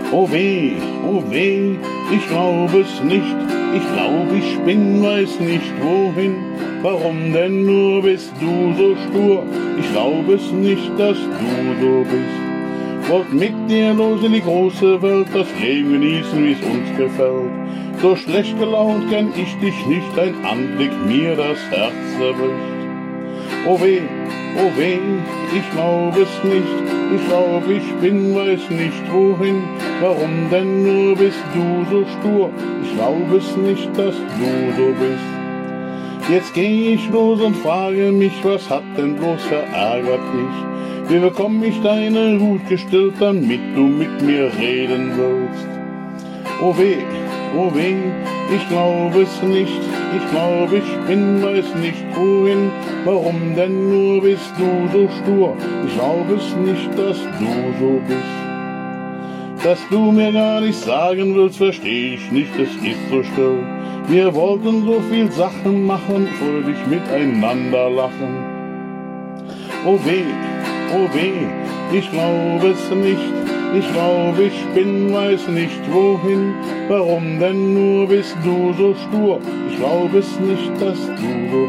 oh weh, ich glaub es nicht. Ich glaub, ich spinn, weiß nicht wohin. Warum denn nur bist du so stur? Ich glaub es nicht, dass du so bist. Wollt mit dir los in die große Welt, das Leben genießen, wie's uns gefällt. So schlecht gelaunt kenn ich dich nicht, dein Anblick mir das Herz zerbricht. Oh weh, ich glaub es nicht. Ich glaub, ich bin, weiß nicht wohin. Warum denn nur bist du so stur? Ich glaub es nicht, dass du so bist. Jetzt geh ich los und frage mich, was hat denn bloß verärgert dich? Wie bekomm ich deine Wut gestillt, damit du mit mir reden willst? Oh weh, ich glaub es nicht. Ich glaub, ich bin, weiß nicht wohin. Warum denn nur bist du so stur? Ich glaub es nicht, dass du so bist. Dass du mir gar nicht sagen willst, versteh ich nicht, es ist so still. Wir wollten so viel Sachen machen, fröhlich miteinander lachen. Oh weh, ich glaub es nicht. Ich glaub, ich bin, weiß nicht wohin. Warum denn nur bist du so stur? Ich glaub es nicht, dass du so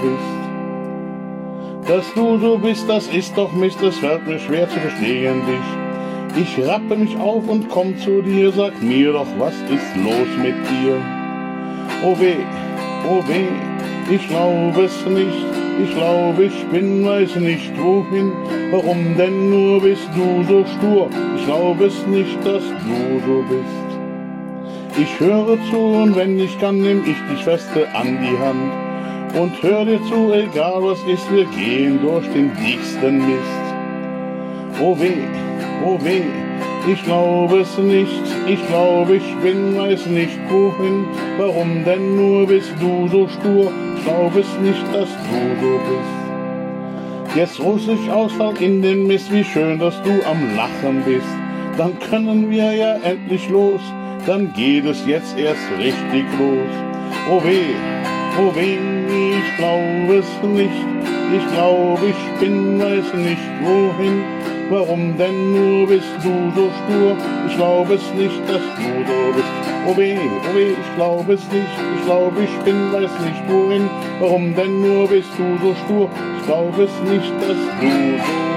bist. Dass du so bist, das ist doch Mist, es fällt mir schwer zu verstehen dich. Ich rappe mich auf und komm zu dir, sag mir doch, was ist los mit dir? Oh weh, ich glaub es nicht. Ich glaub, ich bin, weiß nicht wohin. Warum denn nur bist du so stur? Ich glaub es nicht, dass du so bist. Ich höre zu und wenn ich kann, nehm ich dich feste an die Hand. Und hör dir zu, egal was ist, wir gehen durch den dicksten Mist. Oh weh, ich glaub es nicht. Ich glaub, ich bin, weiß nicht wohin. Warum denn nur bist du so stur? Ich glaub es nicht, dass du so bist. Jetzt ruß ich aus, fall in den Mist, wie schön, dass du am Lachen bist. Dann können wir ja endlich los, dann geht es jetzt erst richtig los. Oh weh, ich glaub es nicht. Ich glaub, ich bin, weiß nicht wohin. Warum denn nur bist du so stur? Ich glaub es nicht, dass du so bist. Oh weh, ich glaub es nicht. Ich glaub, ich bin, weiß nicht wohin. Warum denn nur bist du so stur? Ich glaub es nicht, dass du so